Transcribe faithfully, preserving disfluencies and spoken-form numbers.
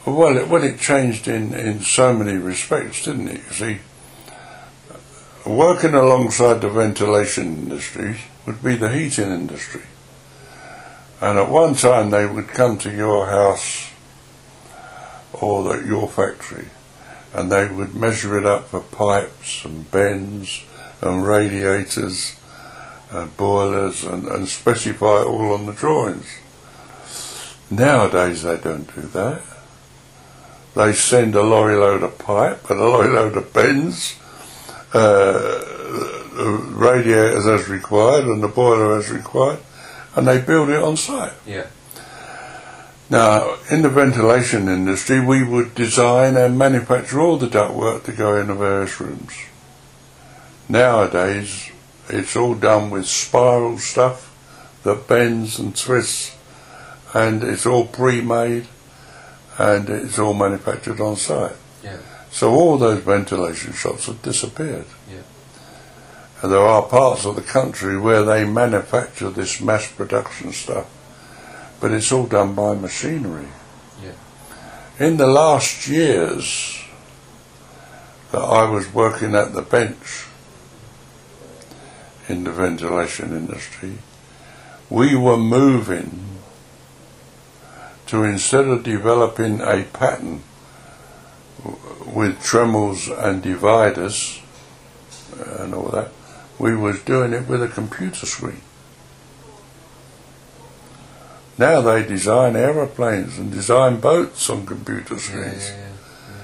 Well, it, well, it changed in, in so many respects, didn't it? You see, working alongside the ventilation industry would be the heating industry. And at one time they would come to your house or the, your factory, and they would measure it up for pipes and bends and radiators and boilers and, and specify it all on the drawings. Nowadays they don't do that. They send a lorry load of pipe and a lorry load of bends, uh, the radiators as required and the boiler as required, and they build it on site. Yeah. Now, in the ventilation industry, we would design and manufacture all the ductwork to go in the various rooms. Nowadays, it's all done with spiral stuff that bends and twists, and it's all pre-made, and it's all manufactured on site. Yeah. So all those ventilation shops have disappeared. Yeah. And there are parts of the country where they manufacture this mass production stuff, but it's all done by machinery. Yeah. In the last years that I was working at the bench in the ventilation industry, we were moving to, instead of developing a pattern with Dremels and dividers and all that, we was doing it with a computer screen. Now they design aeroplanes and design boats on computer screens. Yeah, yeah, yeah.